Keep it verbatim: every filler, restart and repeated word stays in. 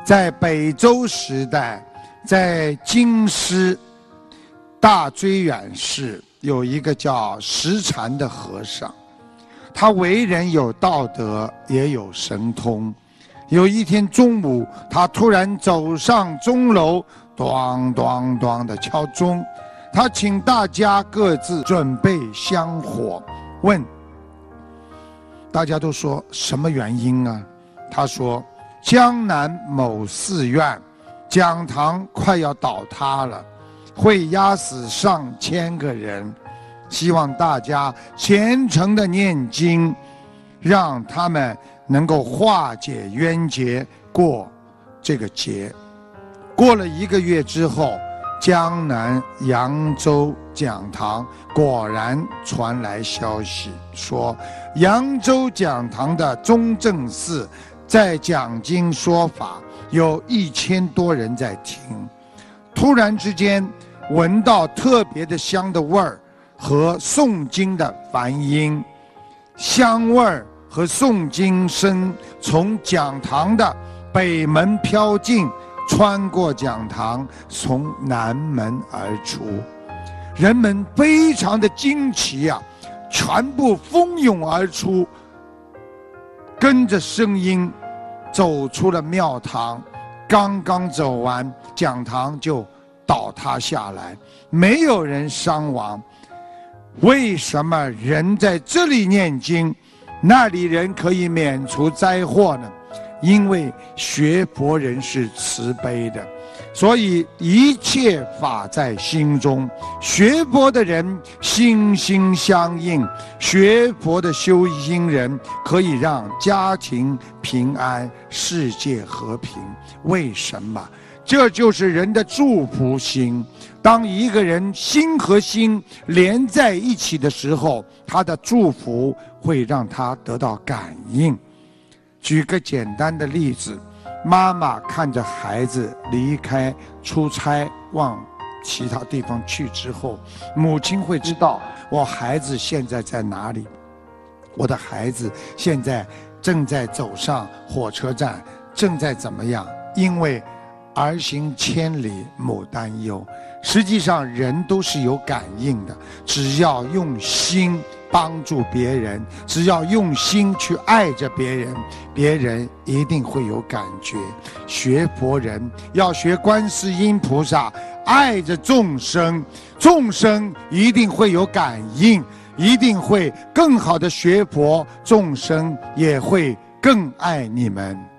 在北周时代，在京师大追远市有一个叫石禅的和尚，他为人有道德，也有神通。有一天中午，他突然走上钟楼，咚咚咚地敲钟。他请大家各自准备香火，问大家都说什么原因啊？他说江南某寺院讲堂快要倒塌了，会压死上千个人，希望大家虔诚地念经，让他们能够化解冤结，过这个节。过了一个月之后，江南扬州讲堂果然传来消息，说扬州讲堂的中正寺在讲经说法，有一千多人在听。突然之间闻到特别的香的味儿和诵经的梵音，香味儿和诵经声从讲堂的北门飘进，穿过讲堂，从南门而出。人们非常的惊奇啊，全部蜂拥而出，跟着声音走出了庙堂。刚刚走完，讲堂就倒塌下来，没有人伤亡。为什么人在这里念经，那里人可以免除灾祸呢？因为学佛人是慈悲的，所以一切法在心中。学佛的人心心相印，学佛的修心人可以让家庭平安，世界和平。为什么？这就是人的祝福心。当一个人心和心连在一起的时候，他的祝福会让他得到感应。举个简单的例子，妈妈看着孩子离开出差往其他地方去之后，母亲会知道我孩子现在在哪里，我的孩子现在正在走上火车站，正在怎么样。因为儿行千里母担忧，实际上人都是有感应的，只要用心帮助别人，只要用心去爱着别人，别人一定会有感觉。学佛人要学观世音菩萨，爱着众生，众生一定会有感应，一定会更好的学佛，众生也会更爱你们。